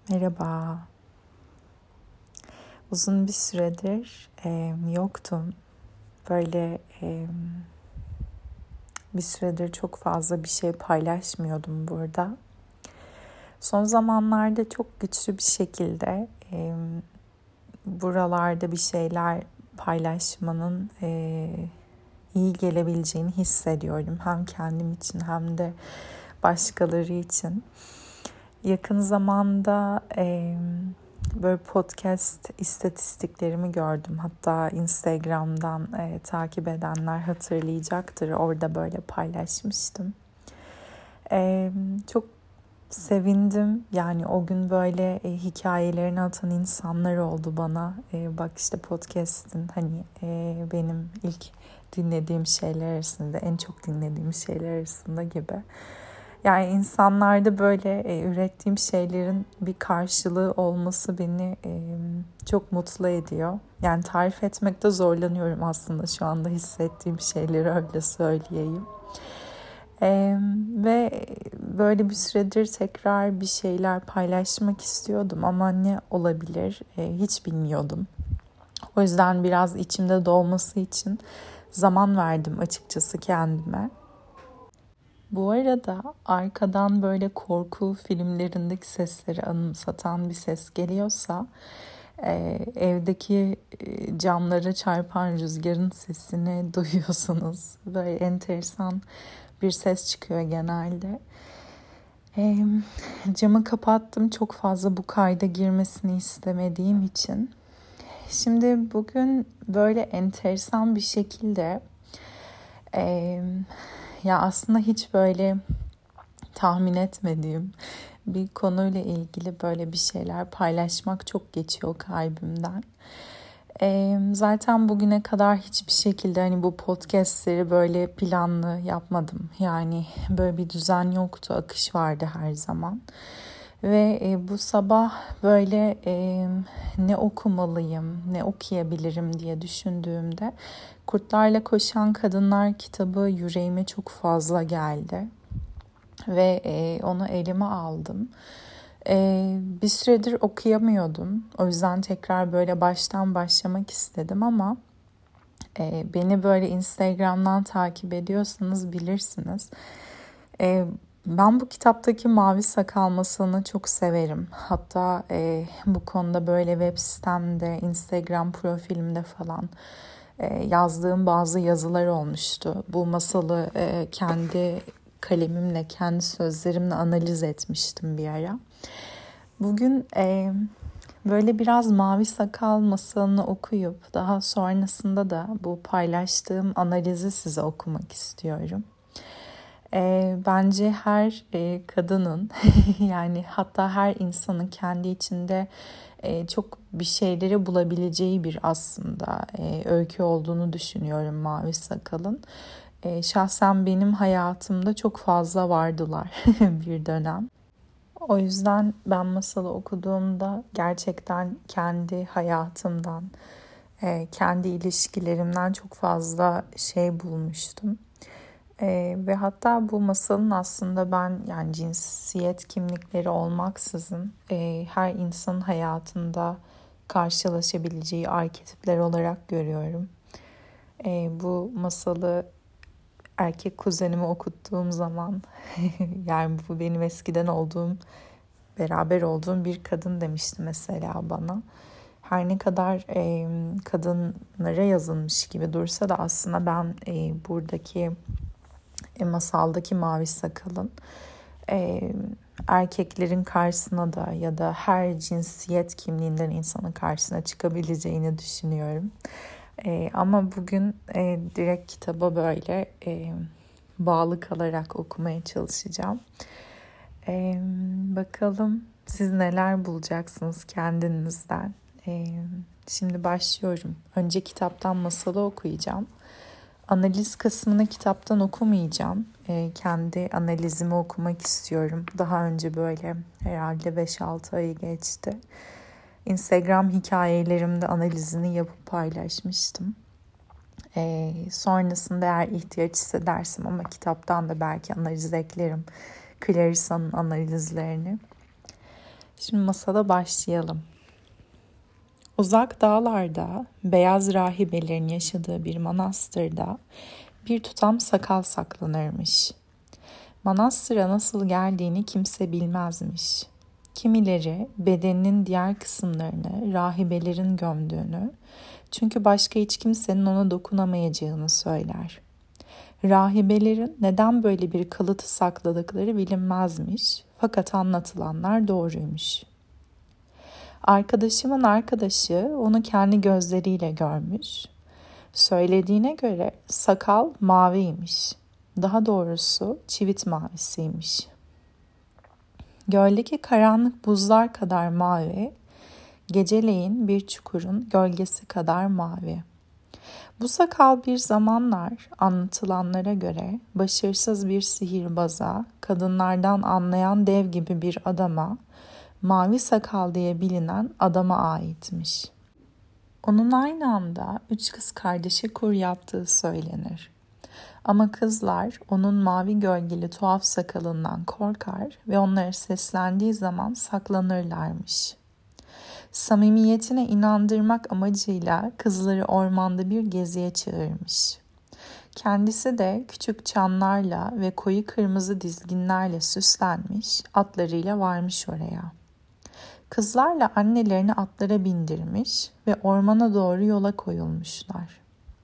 Merhaba. Uzun bir süredir yoktum. Böyle bir süredir çok fazla bir şey paylaşmıyordum burada. Son zamanlarda çok güçlü bir şekilde buralarda bir şeyler paylaşmanın iyi gelebileceğini hissediyorum. Hem kendim için hem de başkaları için. Yakın zamanda böyle podcast istatistiklerimi gördüm. Hatta Instagram'dan takip edenler hatırlayacaktır. Orada böyle paylaşmıştım. Çok sevindim. Yani o gün böyle hikayelerini atan insanlar oldu bana. Bak işte podcast'in hani benim ilk dinlediğim şeyler arasında, en çok dinlediğim şeyler arasında gibi. Yani insanlarda böyle ürettiğim şeylerin bir karşılığı olması beni çok mutlu ediyor. Yani tarif etmekte zorlanıyorum aslında şu anda hissettiğim şeyleri öyle söyleyeyim. Ve böyle bir süredir tekrar bir şeyler paylaşmak istiyordum ama ne olabilir hiç bilmiyordum. O yüzden biraz içimde doğması için zaman verdim açıkçası kendime. Bu arada arkadan böyle korku filmlerindeki sesleri anımsatan bir ses geliyorsa evdeki camlara çarpan rüzgarın sesini duyuyorsunuz. Böyle enteresan bir ses çıkıyor genelde. Camı kapattım, çok fazla bu kayda girmesini istemediğim için. Şimdi bugün böyle enteresan bir şekilde ya aslında hiç böyle tahmin etmediğim bir konuyla ilgili böyle bir şeyler paylaşmak çok geçiyor kalbimden. Zaten bugüne kadar hiçbir şekilde hani bu podcastleri böyle planlı yapmadım. Yani böyle bir düzen yoktu, akış vardı her zaman. Ve bu sabah böyle ne okumalıyım, ne okuyabilirim diye düşündüğümde Kurtlarla Koşan Kadınlar kitabı yüreğime çok fazla geldi. Ve onu elime aldım. Bir süredir okuyamıyordum. O yüzden tekrar böyle baştan başlamak istedim ama beni böyle Instagram'dan takip ediyorsanız bilirsiniz. Ben bu kitaptaki Mavi Sakal masalını çok severim. Hatta bu konuda böyle web sitemde, Instagram profilimde falan yazdığım bazı yazılar olmuştu. Bu masalı kendi kalemimle, kendi sözlerimle analiz etmiştim bir ara. Bugün böyle biraz Mavi Sakal masalını okuyup daha sonrasında da bu paylaştığım analizi size okumak istiyorum. Bence her kadının yani hatta her insanın kendi içinde çok bir şeyleri bulabileceği bir aslında öykü olduğunu düşünüyorum Mavi Sakal'ın. Şahsen benim hayatımda çok fazla vardılar bir dönem. O yüzden ben masalı okuduğumda gerçekten kendi hayatımdan, kendi ilişkilerimden çok fazla şey bulmuştum. Ve hatta bu masalın aslında ben yani cinsiyet kimlikleri olmaksızın her insanın hayatında karşılaşabileceği arketipler olarak görüyorum. Bu masalı erkek kuzenime okuttuğum zaman yani bu benim eskiden beraber olduğum bir kadın demişti mesela bana. Her ne kadar kadınlara yazılmış gibi dursa da aslında ben buradaki masaldaki Mavi Sakal'ın erkeklerin karşısına da ya da her cinsiyet kimliğinden insanın karşısına çıkabileceğini düşünüyorum. Ama bugün direkt kitaba böyle bağlı kalarak okumaya çalışacağım. Bakalım siz neler bulacaksınız kendinizden. Şimdi başlıyorum. Önce kitaptan masalı okuyacağım. Analiz kısmını kitaptan okumayacağım. Kendi analizimi okumak istiyorum. Daha önce böyle herhalde 5-6 ayı geçti. Instagram hikayelerimde analizini yapıp paylaşmıştım. Sonrasında eğer ihtiyaç hissedersem ama kitaptan da belki analiz eklerim. Clarissa'nın analizlerini. Şimdi masada başlayalım. Uzak dağlarda beyaz rahibelerin yaşadığı bir manastırda bir tutam sakal saklanırmış. Manastıra nasıl geldiğini kimse bilmezmiş. Kimileri bedeninin diğer kısımlarını rahibelerin gömdüğünü, çünkü başka hiç kimsenin ona dokunamayacağını söyler. Rahibelerin neden böyle bir kalıtı sakladıkları bilinmezmiş, fakat anlatılanlar doğruymuş. Arkadaşımın arkadaşı onu kendi gözleriyle görmüş. Söylediğine göre sakal maviymiş. Daha doğrusu çivit mavisiymiş. Göldeki karanlık buzlar kadar mavi, geceleyin bir çukurun gölgesi kadar mavi. Bu sakal bir zamanlar anlatılanlara göre başarısız bir sihirbaza, kadınlardan anlayan dev gibi bir adama, mavi sakal diye bilinen adama aitmiş. Onun aynı anda 3 kız kardeşe kur yaptığı söylenir. Ama kızlar onun mavi gölgeli tuhaf sakalından korkar ve onlara seslendiği zaman saklanırlarmış. Samimiyetine inandırmak amacıyla kızları ormanda bir geziye çağırmış. Kendisi de küçük çanlarla ve koyu kırmızı dizginlerle süslenmiş, atlarıyla varmış oraya. Kızlarla annelerini atlara bindirmiş ve ormana doğru yola koyulmuşlar.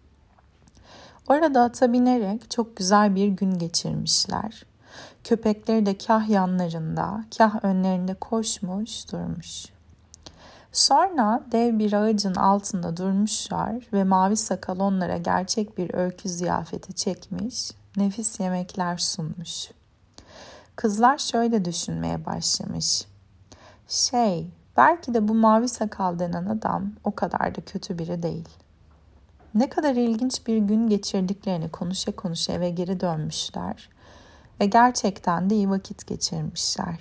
Orada ata binerek çok güzel bir gün geçirmişler. Köpekleri de kah yanlarında, kah önlerinde koşmuş durmuş. Sonra dev bir ağacın altında durmuşlar ve mavi sakal onlara gerçek bir öykü ziyafeti çekmiş, nefis yemekler sunmuş. Kızlar şöyle düşünmeye başlamış. Belki de bu mavi sakal denen adam o kadar da kötü biri değil. Ne kadar ilginç bir gün geçirdiklerini konuşa konuşa eve geri dönmüşler ve gerçekten de iyi vakit geçirmişler.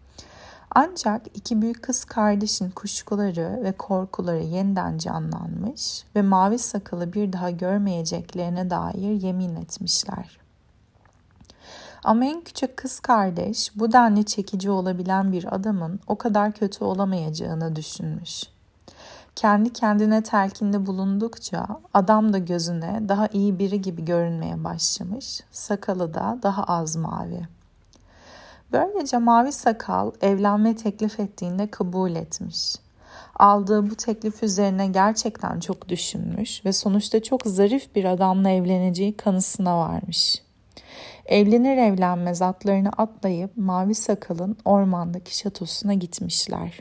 Ancak iki büyük kız kardeşin kuşkuları ve korkuları yeniden canlanmış ve mavi sakalı bir daha görmeyeceklerine dair yemin etmişler. Ama en küçük kız kardeş bu denli çekici olabilen bir adamın o kadar kötü olamayacağını düşünmüş. Kendi kendine telkinde bulundukça adam da gözüne daha iyi biri gibi görünmeye başlamış, sakalı da daha az mavi. Böylece mavi sakal evlenme teklif ettiğinde kabul etmiş. Aldığı bu teklif üzerine gerçekten çok düşünmüş ve sonuçta çok zarif bir adamla evleneceği kanısına varmış. Evlenir evlenmez atlarını atlayıp mavi sakalın ormandaki şatosuna gitmişler.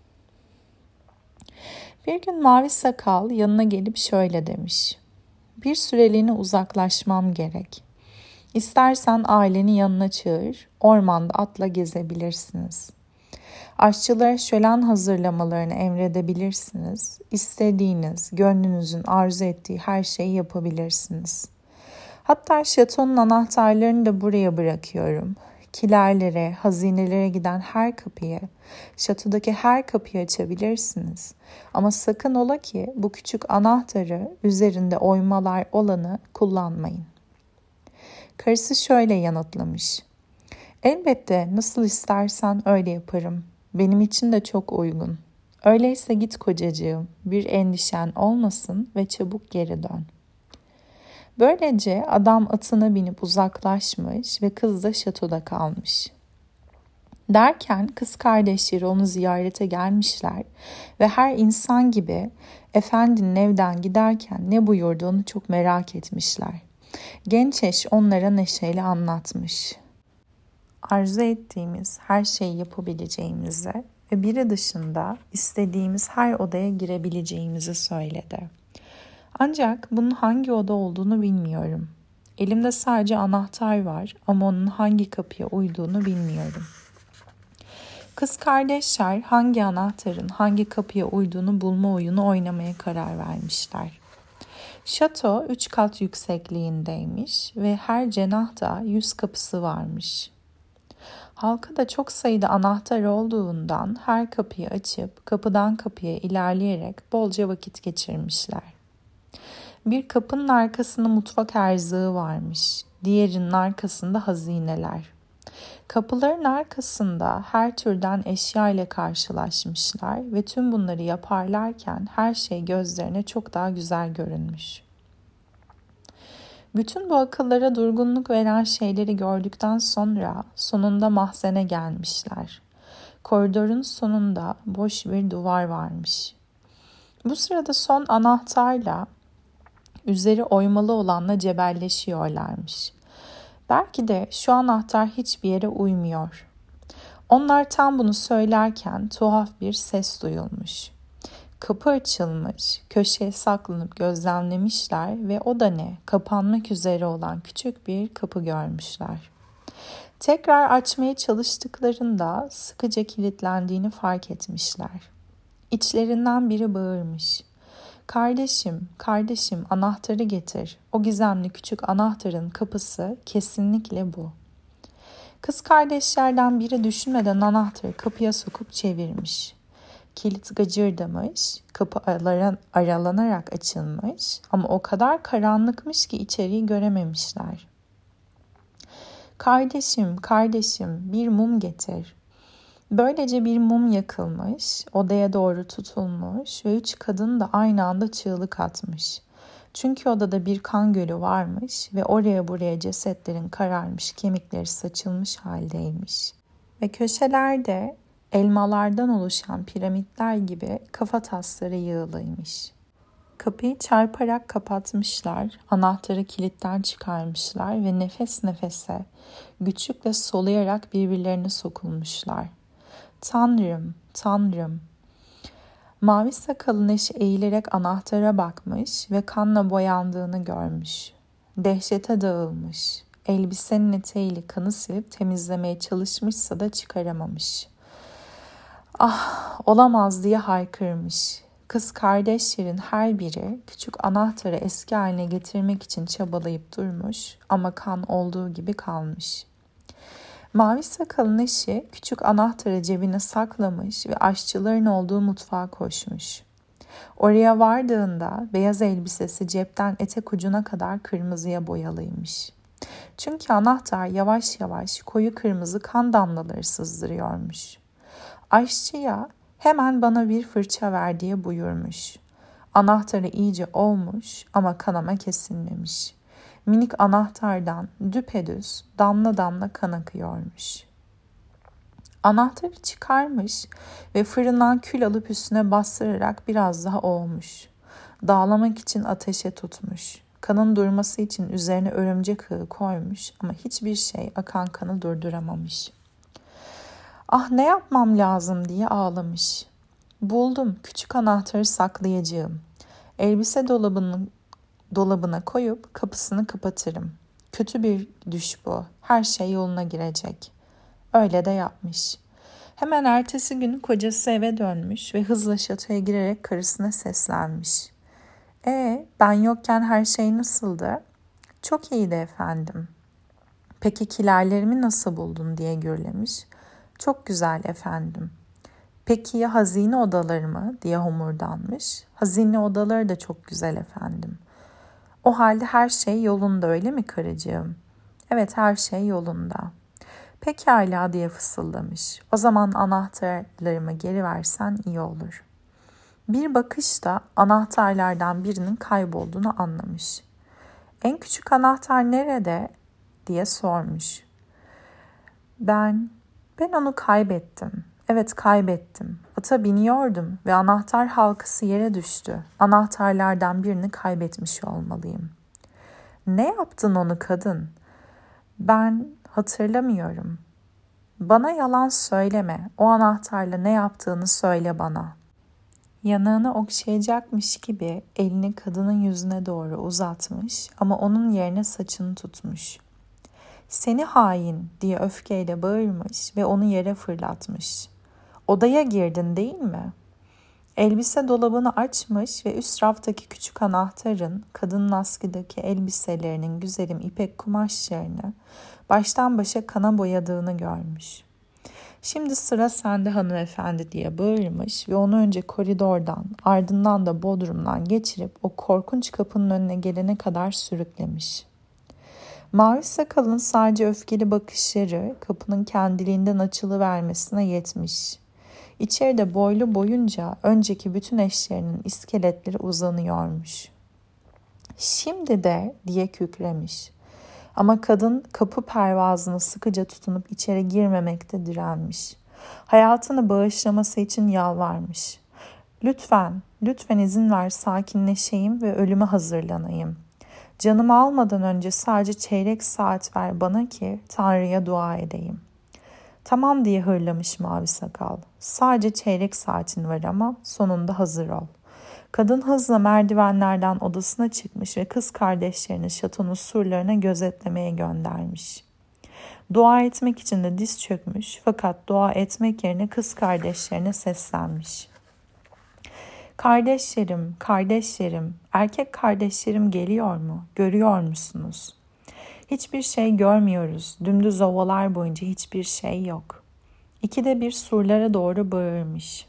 Bir gün mavi sakal yanına gelip şöyle demiş. Bir süreliğine uzaklaşmam gerek. İstersen aileni yanına çağır, ormanda atla gezebilirsiniz. Aşçılara şölen hazırlamalarını emredebilirsiniz. İstediğiniz, gönlünüzün arzu ettiği her şeyi yapabilirsiniz. Hatta şatonun anahtarlarını da buraya bırakıyorum. Kilerlere, hazinelere giden her kapıyı, şatodaki her kapıyı açabilirsiniz. Ama sakın ola ki bu küçük anahtarı üzerinde oymalar olanı kullanmayın. Karısı şöyle yanıtlamış. Elbette nasıl istersen öyle yaparım. Benim için de çok uygun. Öyleyse git kocacığım, bir endişen olmasın ve çabuk geri dön. Böylece adam atına binip uzaklaşmış ve kız da şatoda kalmış. Derken kız kardeşleri onu ziyarete gelmişler ve her insan gibi efendinin evden giderken ne buyurduğunu çok merak etmişler. Genç eş onlara neşeyle anlatmış. Arzu ettiğimiz her şeyi yapabileceğimizi ve biri dışında istediğimiz her odaya girebileceğimizi söyledi. Ancak bunun hangi oda olduğunu bilmiyorum. Elimde sadece anahtar var ama onun hangi kapıya uyduğunu bilmiyorum. Kız kardeşler hangi anahtarın hangi kapıya uyduğunu bulma oyunu oynamaya karar vermişler. Şato 3 kat yüksekliğindeymiş ve her cenahta 100 kapısı varmış. Halkada çok sayıda anahtar olduğundan her kapıyı açıp kapıdan kapıya ilerleyerek bolca vakit geçirmişler. Bir kapının arkasında mutfak erzığı varmış, diğerinin arkasında hazineler. Kapıların arkasında her türden eşya ile karşılaşmışlar ve tüm bunları yaparlarken her şey gözlerine çok daha güzel görünmüş. Bütün bu akıllara durgunluk veren şeyleri gördükten sonra sonunda mahzene gelmişler. Koridorun sonunda boş bir duvar varmış. Bu sırada son anahtarla üzeri oymalı olanla cebelleşiyorlarmış. Belki de şu anahtar hiçbir yere uymuyor. Onlar tam bunu söylerken tuhaf bir ses duyulmuş. Kapı açılmış, köşeye saklanıp gözlemlemişler ve o da ne, kapanmak üzere olan küçük bir kapı görmüşler. Tekrar açmaya çalıştıklarında sıkıca kilitlendiğini fark etmişler. İçlerinden biri bağırmış. "Kardeşim, kardeşim anahtarı getir. O gizemli küçük anahtarın kapısı kesinlikle bu." Kız kardeşlerden biri düşünmeden anahtarı kapıya sokup çevirmiş. Kilit gıcırdamış, kapı aralanarak açılmış ama o kadar karanlıkmış ki içeriği görememişler. "Kardeşim, kardeşim bir mum getir." Böylece bir mum yakılmış, odaya doğru tutulmuş ve 3 kadın da aynı anda çığlık atmış. Çünkü odada bir kan gölü varmış ve oraya buraya cesetlerin kararmış, kemikleri saçılmış haldeymiş. Ve köşelerde elmalardan oluşan piramitler gibi kafa tasları yığılıymış. Kapıyı çarparak kapatmışlar, anahtarı kilitten çıkarmışlar ve nefes nefese, güçlükle soluyarak birbirlerine sokulmuşlar. "Tanrım, Tanrım." Mavi sakalın eşi eğilerek anahtara bakmış ve kanla boyandığını görmüş. Dehşete dağılmış. Elbisenin eteğiyle kanı silip temizlemeye çalışmışsa da çıkaramamış. "Ah, olamaz!" diye haykırmış. Kız kardeşlerin her biri küçük anahtarı eski haline getirmek için çabalayıp durmuş ama kan olduğu gibi kalmış. Mavi sakalın eşi küçük anahtarı cebine saklamış ve aşçıların olduğu mutfağa koşmuş. Oraya vardığında beyaz elbisesi cepten etek ucuna kadar kırmızıya boyalıymış. Çünkü anahtar yavaş yavaş koyu kırmızı kan damlaları sızdırıyormuş. Aşçıya "Hemen bana bir fırça ver" diye buyurmuş. Anahtarı iyice ovmuş ama kanama kesilmemiş. Minik anahtardan düpedüz damla damla kan akıyormuş. Anahtarı çıkarmış ve fırından kül alıp üstüne bastırarak biraz daha ovmuş. Dağlamak için ateşe tutmuş. Kanın durması için üzerine örümcek ağı koymuş ama hiçbir şey akan kanı durduramamış. "Ah, ne yapmam lazım?" diye ağlamış. "Buldum, küçük anahtarı saklayacağım. Elbise dolabına koyup kapısını kapatırım. Kötü bir düş bu. Her şey yoluna girecek." Öyle de yapmış. Hemen ertesi gün kocası eve dönmüş ve hızla şatoya girerek karısına seslenmiş. Ben yokken her şey nasıldı?" "Çok iyiydi efendim." "Peki kilerlerimi nasıl buldun?" diye gürlemiş. "Çok güzel efendim." "Peki ya hazine odaları mı?" diye homurdanmış. "Hazine odaları da çok güzel efendim." "O halde her şey yolunda öyle mi karıcığım?" "Evet, her şey yolunda." "Pekala" diye fısıldamış. "O zaman anahtarlarımı geri versen iyi olur." Bir bakışta anahtarlardan birinin kaybolduğunu anlamış. "En küçük anahtar nerede?" diye sormuş. Ben onu kaybettim. Evet, kaybettim. Ata biniyordum ve anahtar halkası yere düştü. Anahtarlardan birini kaybetmiş olmalıyım." "Ne yaptın onu kadın?" "Ben hatırlamıyorum." "Bana yalan söyleme. O anahtarla ne yaptığını söyle bana." Yanağını okşayacakmış gibi elini kadının yüzüne doğru uzatmış ama onun yerine saçını tutmuş. "Seni hain!" diye öfkeyle bağırmış ve onu yere fırlatmış. "Odaya girdin değil mi?" Elbise dolabını açmış ve üst raftaki küçük anahtarın kadının askıdaki elbiselerinin güzelim ipek kumaşlarını baştan başa kana boyadığını görmüş. "Şimdi sıra sende hanımefendi" diye bağırmış ve onu önce koridordan ardından da bodrumdan geçirip o korkunç kapının önüne gelene kadar sürüklemiş. Mavi sakalın sadece öfkeli bakışları kapının kendiliğinden açılıvermesine yetmiş. İçeride boylu boyunca önceki bütün eşlerinin iskeletleri uzanıyormuş. Şimdi de diye kükremiş. Ama kadın kapı pervazını sıkıca tutunup içeri girmemekte direnmiş. Hayatını bağışlaması için yalvarmış. Lütfen izin ver sakinleşeyim ve ölüme hazırlanayım. Canımı almadan önce sadece çeyrek saat ver bana ki Tanrı'ya dua edeyim. Tamam diye hırlamış Mavi Sakal. Sadece çeyrek saatin var ama sonunda hazır ol. Kadın hızla merdivenlerden odasına çıkmış ve kız kardeşlerini şatonun surlarına gözetlemeye göndermiş. Dua etmek için de diz çökmüş fakat dua etmek yerine kız kardeşlerine seslenmiş. Kardeşlerim, erkek kardeşlerim geliyor mu? Görüyor musunuz? Hiçbir şey görmüyoruz. Dümdüz ovalar boyunca hiçbir şey yok. İkide bir surlara doğru bağırmış.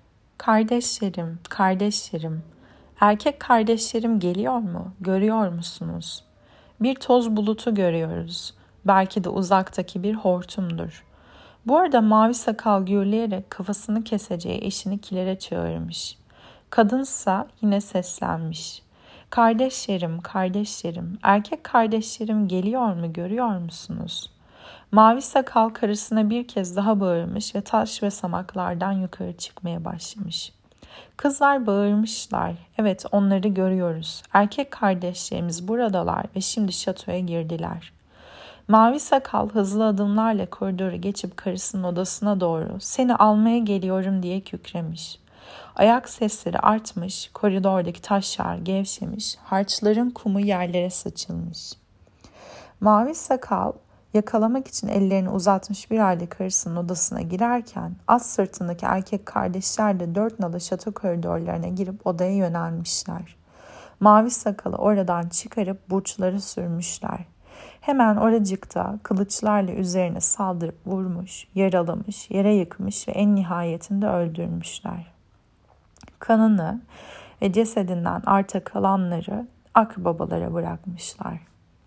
Kardeşlerim, erkek kardeşlerim geliyor mu? Görüyor musunuz? Bir toz bulutu görüyoruz. Belki de uzaktaki bir hortumdur. Bu arada Mavi Sakal gürleyerek kafasını keseceği eşini kilere çağırmış. Kadınsa yine seslenmiş. Kardeşlerim, erkek kardeşlerim geliyor mu, görüyor musunuz? Mavi Sakal karısına bir kez daha bağırmış ve taş ve samaklardan yukarı çıkmaya başlamış. Kızlar bağırmışlar. Evet, onları görüyoruz. Erkek kardeşlerimiz buradalar ve şimdi şatoya girdiler. Mavi Sakal hızlı adımlarla koridoru geçip karısının odasına doğru "Seni almaya geliyorum" diye kükremiş. Ayak sesleri artmış, koridordaki taşlar gevşemiş, harçların kumu yerlere saçılmış. Mavi Sakal yakalamak için ellerini uzatmış bir halde karısının odasına girerken az sırtındaki erkek kardeşler de dört nala şato koridorlarına girip odaya yönelmişler. Mavi Sakal'ı oradan çıkarıp burçlara sürmüşler. Hemen oracıkta kılıçlarla üzerine saldırıp vurmuş, yaralamış, yere yıkmış ve en nihayetinde öldürmüşler. Kanını ve cesedinden arta kalanları akbabalara bırakmışlar.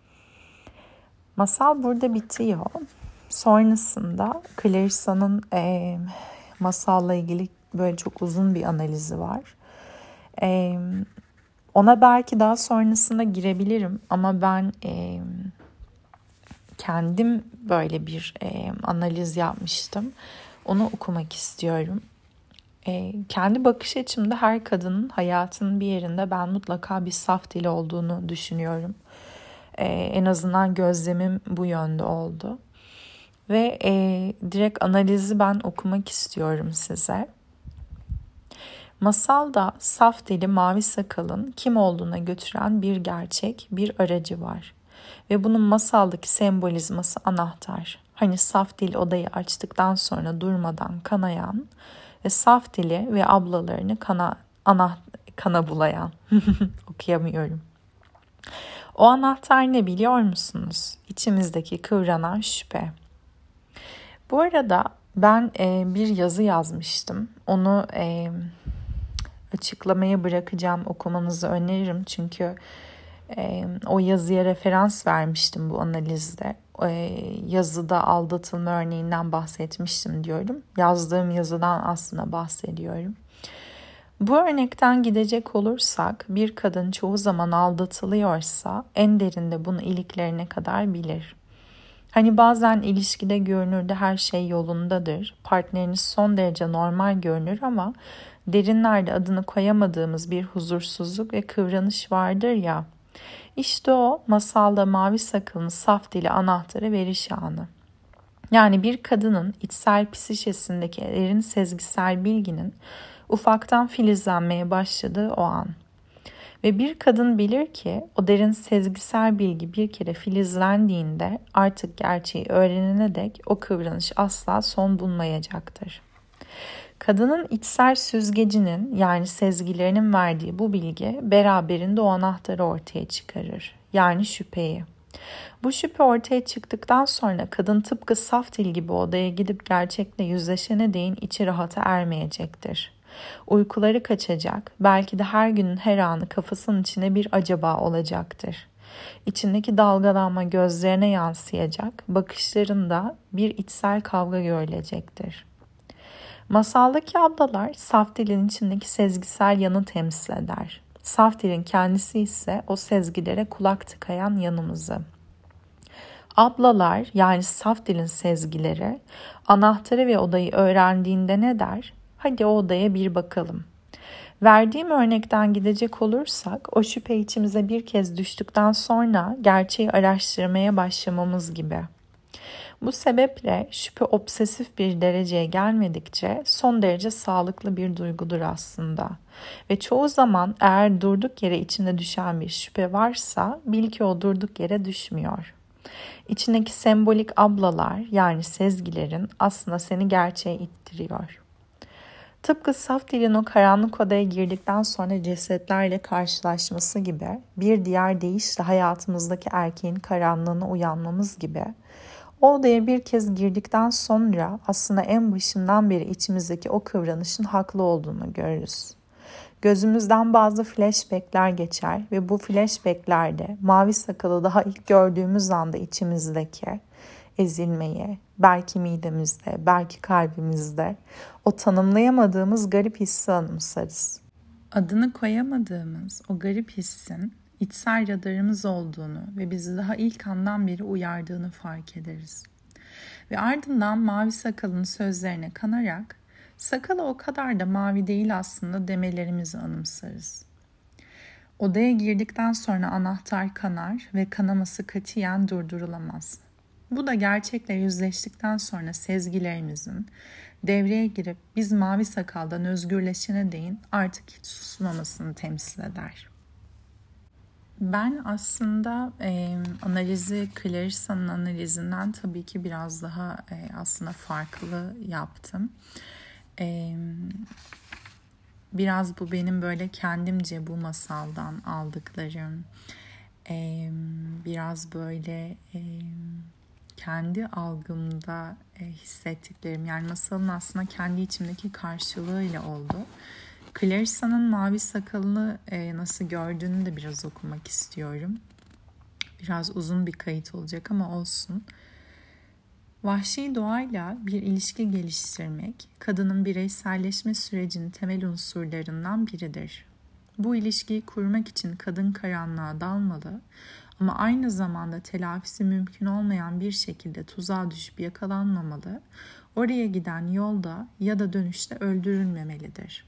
Masal burada bitiyor. Sonrasında Clarissa'nın masalla ilgili böyle çok uzun bir analizi var. Ona belki daha sonrasında girebilirim ama ben kendim böyle bir analiz yapmıştım. Onu okumak istiyorum. Kendi bakış açımda her kadının hayatının bir yerinde ben mutlaka bir saf dil olduğunu düşünüyorum. En azından gözlemim bu yönde oldu. Ve direkt analizi ben okumak istiyorum size. Masalda saf dili Mavi Sakal'ın kim olduğuna götüren bir gerçek, bir aracı var. Ve bunun masaldaki sembolizması anahtar. Hani saf dil odayı açtıktan sonra durmadan kanayan ve saf dili ve ablalarını kana bulayan. Okuyamıyorum. O anahtar ne biliyor musunuz? İçimizdeki kıvranan şüphe. Bu arada ben bir yazı yazmıştım. Onu açıklamaya bırakacağım. Okumanızı öneririm. Çünkü o yazıya referans vermiştim bu analizde. Yazıda aldatılma örneğinden bahsetmiştim diyorum. Yazdığım yazıdan aslında bahsediyorum. Bu örnekten gidecek olursak bir kadın çoğu zaman aldatılıyorsa en derinde bunu iliklerine kadar bilir. Hani bazen ilişkide görünürde her şey yolundadır. Partneriniz son derece normal görünür ama derinlerde adını koyamadığımız bir huzursuzluk ve kıvranış vardır ya. İşte o masalda Mavi Sakal'ın saf dili anahtarı veriş anı. Yani bir kadının içsel psişesindeki derin sezgisel bilginin ufaktan filizlenmeye başladığı o an. Ve bir kadın bilir ki o derin sezgisel bilgi bir kere filizlendiğinde artık gerçeği öğrenene dek o kıvranış asla son bulmayacaktır. Kadının içsel süzgecinin yani sezgilerinin verdiği bu bilgi beraberinde o anahtarı ortaya çıkarır. Yani şüpheyi. Bu şüphe ortaya çıktıktan sonra kadın tıpkı saf dil gibi odaya gidip gerçekle yüzleşene değin içi rahata ermeyecektir. Uykuları kaçacak, belki de her günün her anı kafasının içine bir acaba olacaktır. İçindeki dalgalanma gözlerine yansıyacak, bakışlarında bir içsel kavga görülecektir. Masaldaki ablalar saf dilin içindeki sezgisel yanı temsil eder. Saf dilin kendisi ise o sezgilere kulak tıkayan yanımızı. Ablalar yani saf dilin sezgileri anahtarı ve odayı öğrendiğinde ne der? Hadi o odaya bir bakalım. Verdiğim örnekten gidecek olursak o şüphe içimize bir kez düştükten sonra gerçeği araştırmaya başlamamız gibi. Bu sebeple şüphe obsesif bir dereceye gelmedikçe son derece sağlıklı bir duygudur aslında. Ve çoğu zaman eğer durduk yere içine düşen bir şüphe varsa bil ki o durduk yere düşmüyor. İçindeki sembolik ablalar yani sezgilerin aslında seni gerçeğe ittiriyor. Tıpkı saf dilin o karanlık odaya girdikten sonra cesetlerle karşılaşması gibi bir diğer deyişle hayatımızdaki erkeğin karanlığına uyanmamız gibi o odaya bir kez girdikten sonra aslında en başından beri içimizdeki o kıvranışın haklı olduğunu görürüz. Gözümüzden bazı flashbackler geçer ve bu flashbacklerde mavi sakalı daha ilk gördüğümüz anda içimizdeki ezilmeyi, belki midemizde, belki kalbimizde o tanımlayamadığımız garip hissi anımsarız. Adını koyamadığımız o garip hissin içsel radarımız olduğunu ve bizi daha ilk andan beri uyardığını fark ederiz. Ve ardından mavi sakalın sözlerine kanarak sakalı o kadar da mavi değil aslında demelerimizi anımsarız. Odaya girdikten sonra anahtar kanar ve kanaması katiyen durdurulamaz. Bu da gerçekle yüzleştikten sonra sezgilerimizin devreye girip biz mavi sakaldan özgürleşene değin artık hiç susmamasını temsil eder. Ben aslında analizi Clarissa'nın analizinden tabii ki biraz daha aslında farklı yaptım. Biraz bu benim böyle kendimce bu masaldan aldıklarım. Biraz böyle kendi algımda hissettiklerim. Yani masalın aslında kendi içimdeki karşılığıyla oldu. Clarissa'nın mavi sakalını nasıl gördüğünü de biraz okumak istiyorum. Biraz uzun bir kayıt olacak ama olsun. Vahşi doğayla bir ilişki geliştirmek, kadının bireyselleşme sürecinin temel unsurlarından biridir. Bu ilişkiyi kurmak için kadın karanlığa dalmalı ama aynı zamanda telafisi mümkün olmayan bir şekilde tuzağa düşüp yakalanmamalı, oraya giden yolda ya da dönüşte öldürülmemelidir.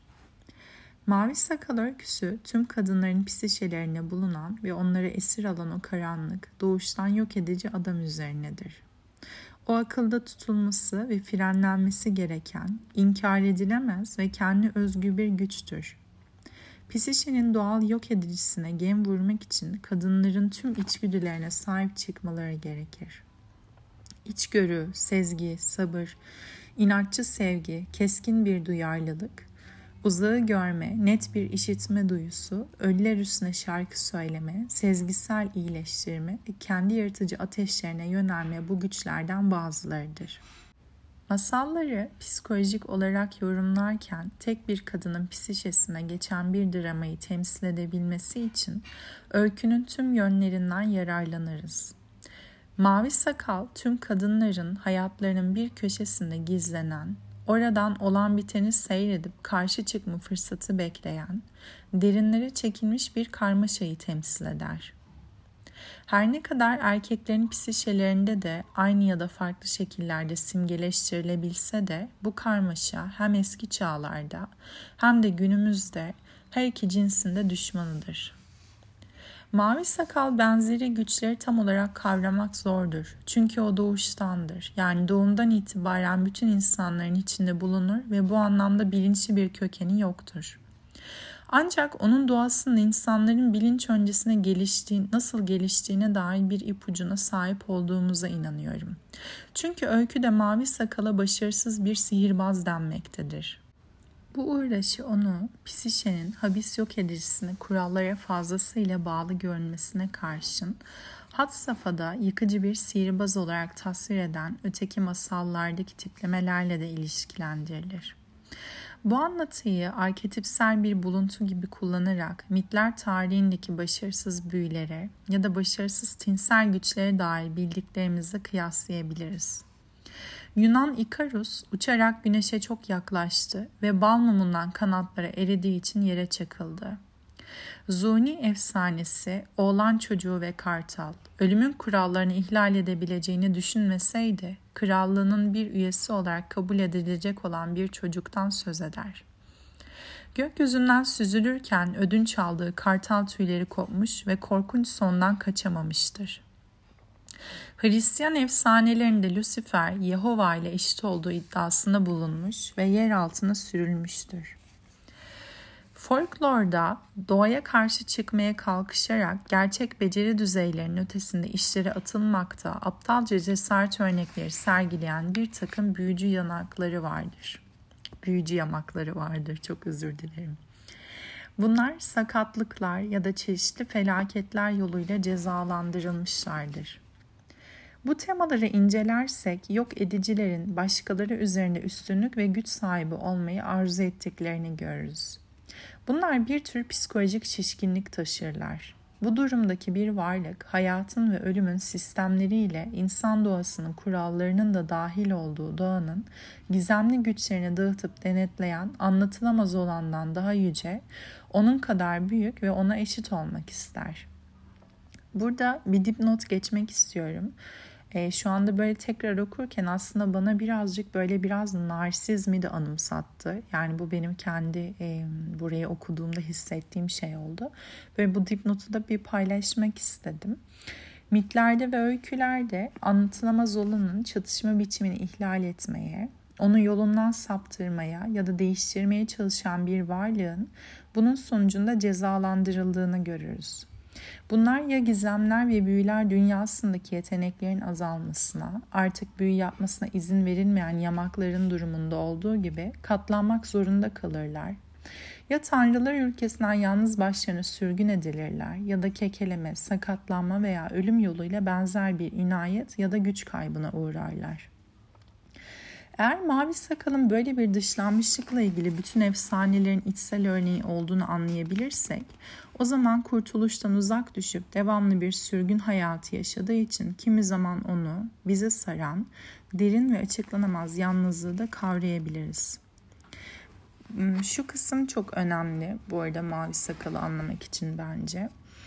Mavi Sakal öyküsü tüm kadınların psişelerine bulunan ve onları esir alan o karanlık, doğuştan yok edici adam üzerinedir. O akılda tutulması ve frenlenmesi gereken, inkar edilemez ve kendi özgü bir güçtür. Psişenin doğal yok edicisine gem vurmak için kadınların tüm içgüdülerine sahip çıkmaları gerekir. İçgörü, sezgi, sabır, inatçı sevgi, keskin bir duyarlılık, uzağı görme, net bir işitme duyusu, ölüler üstüne şarkı söyleme, sezgisel iyileştirme ve kendi yaratıcı ateşlerine yönelme bu güçlerden bazılarıdır. Masalları psikolojik olarak yorumlarken tek bir kadının psişesine geçen bir dramayı temsil edebilmesi için öykünün tüm yönlerinden yararlanırız. Mavi Sakal tüm kadınların hayatlarının bir köşesinde gizlenen, oradan olan biteni seyredip karşı çıkma fırsatı bekleyen, derinlere çekilmiş bir karmaşayı temsil eder. Her ne kadar erkeklerin psişelerinde de aynı ya da farklı şekillerde simgeleştirilebilse de bu karmaşa hem eski çağlarda hem de günümüzde her iki cinsin de düşmanıdır. Mavi Sakal benzeri güçleri tam olarak kavramak zordur. Çünkü o doğuştandır. Yani doğumdan itibaren bütün insanların içinde bulunur ve bu anlamda bilinçli bir kökeni yoktur. Ancak onun doğasında insanların bilinç öncesine nasıl geliştiğine dair bir ipucuna sahip olduğumuza inanıyorum. Çünkü öyküde Mavi Sakal'a başarısız bir sihirbaz denmektedir. Bu uğraşı onu psişenin habis yok edicisine kurallara fazlasıyla bağlı görünmesine karşın had safhada yıkıcı bir sihirbaz olarak tasvir eden öteki masallardaki tiplemelerle de ilişkilendirilir. Bu anlatıyı arketipsel bir buluntu gibi kullanarak mitler tarihindeki başarısız büyülere ya da başarısız tinsel güçlere dair bildiklerimizle kıyaslayabiliriz. Yunan Ikarus uçarak güneşe çok yaklaştı ve bal mumundan kanatlara eridiği için yere çakıldı. Zuni efsanesi, oğlan çocuğu ve kartal, ölümün kurallarını ihlal edebileceğini düşünmeseydi, krallığının bir üyesi olarak kabul edilecek olan bir çocuktan söz eder. Gökyüzünden süzülürken ödünç aldığı kartal tüyleri kopmuş ve korkunç sondan kaçamamıştır. Hristiyan efsanelerinde Lucifer, Yehova ile eşit olduğu iddiasında bulunmuş ve yer altına sürülmüştür. Folklorda doğaya karşı çıkmaya kalkışarak gerçek beceri düzeylerinin ötesinde işlere atılmakta aptalca cesaret örnekleri sergileyen bir takım büyücü yamakları vardır. Çok özür dilerim. Bunlar sakatlıklar ya da çeşitli felaketler yoluyla cezalandırılmışlardır. Bu temaları incelersek yok edicilerin başkaları üzerinde üstünlük ve güç sahibi olmayı arzu ettiklerini görürüz. Bunlar bir tür psikolojik şişkinlik taşırlar. Bu durumdaki bir varlık, hayatın ve ölümün sistemleriyle insan doğasının kurallarının da dahil olduğu doğanın gizemli güçlerini dağıtıp denetleyen, anlatılamaz olandan daha yüce, onun kadar büyük ve ona eşit olmak ister. Burada bir dipnot geçmek istiyorum. Şu anda böyle tekrar okurken aslında bana biraz narsizmi de anımsattı. Yani bu benim kendi burayı okuduğumda hissettiğim şey oldu. Böyle bu dipnotu da bir paylaşmak istedim. Mitlerde ve öykülerde anlatılamaz olanın çatışma biçimini ihlal etmeye, onu yolundan saptırmaya ya da değiştirmeye çalışan bir varlığın bunun sonucunda cezalandırıldığını görürüz. Bunlar ya gizemler ve büyüler dünyasındaki yeteneklerin azalmasına, artık büyü yapmasına izin verilmeyen yamakların durumunda olduğu gibi katlanmak zorunda kalırlar. Ya tanrılar ülkesinden yalnız başlarına sürgün edilirler ya da kekeleme, sakatlanma veya ölüm yoluyla benzer bir inayet ya da güç kaybına uğrarlar. Eğer mavi sakalın böyle bir dışlanmışlıkla ilgili bütün efsanelerin içsel örneği olduğunu anlayabilirsek, o zaman kurtuluştan uzak düşüp devamlı bir sürgün hayatı yaşadığı için kimi zaman onu bize saran derin ve açıklanamaz yalnızlığı da kavrayabiliriz. Şu kısım çok önemli bu arada mavi sakalı anlamak için bence.